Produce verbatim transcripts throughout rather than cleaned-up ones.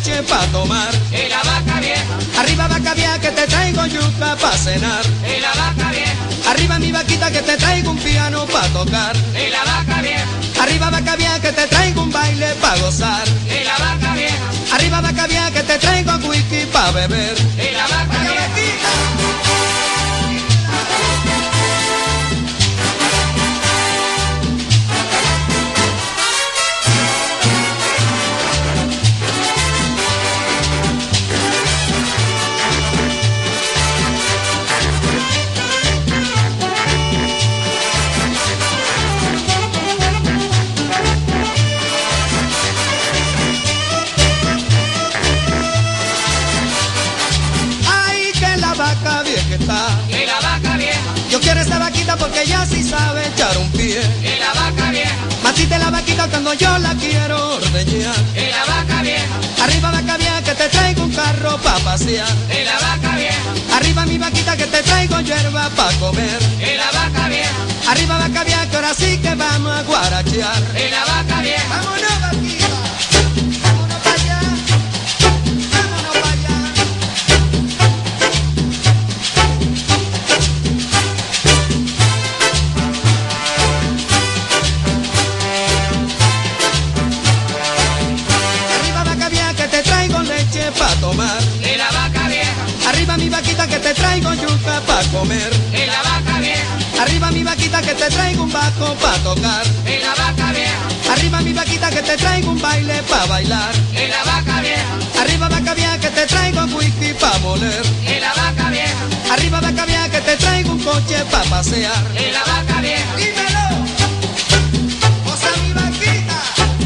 leche pa' tomar. Y la vaca vieja, Arriba vaca vieja que te traigo yuca pa' cenar. y la vaca vieja, Arriba mi vaquita que te traigo un piano pa' tocar. y la vaca vieja, Arriba vaca vieja que te traigo un baile pa' gozar. y la vaca vieja, Arriba vaca vieja que te traigo whisky pa' beber. y la vaca vieja. Ay, que la vaca vieja está. Y la vaca vieja, Yo quiero esa vaquita porque ya sí sabe echar un pie. y la vaca vieja, Matite la vaquita cuando yo la quiero ordeñar. y la vaca vieja, Arriba vaca vieja que te traigo un carro pa' pasear. y la vaca vieja, Arriba mi vaquita que te traigo hierba pa' comer. y la vaca vieja, Arriba vaca vieja que ahora sí que vamos a guarachear. y la vaca vieja. ¡Vámonos, vaquita! ¡Vámonos para allá! ¡Vámonos para allá! Arriba vaca vieja que te traigo leche pa' tomar. Y la vaca vieja, Arriba mi vaquita que te traigo yuca pa' comer. y la vaca vieja, Arriba mi vaquita que te traigo un bajo pa' tocar. y la vaca vieja, Arriba mi vaquita que te traigo un baile pa' bailar. y la vaca vieja, Arriba vaca vieja que te traigo whisky pa' moler. y la vaca vieja, Arriba vaca vieja que te traigo un coche pa' pasear. y la vaca vieja. ¡Dímelo! ¡Osa mi vaquita!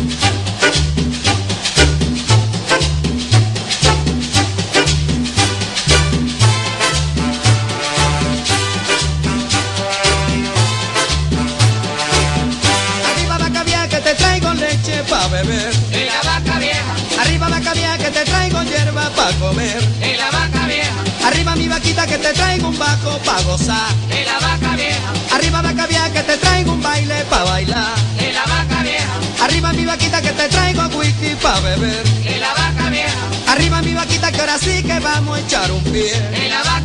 Arriba vaca vieja que te traigo leche pa' beber. Y la vaca vieja, Arriba vaca vieja que te traigo hierba pa' comer. y la vaca vieja, Arriba mi vaquita que te traigo un bajo pa' gozar. y la vaca vieja, Arriba vaca vieja que te traigo un baile pa' bailar. y la vaca vieja, Arriba mi vaquita que te traigo whisky pa' beber. y la vaca vieja, Arriba mi vaquita que ahora sí que vamos a echar un pie. y la vaca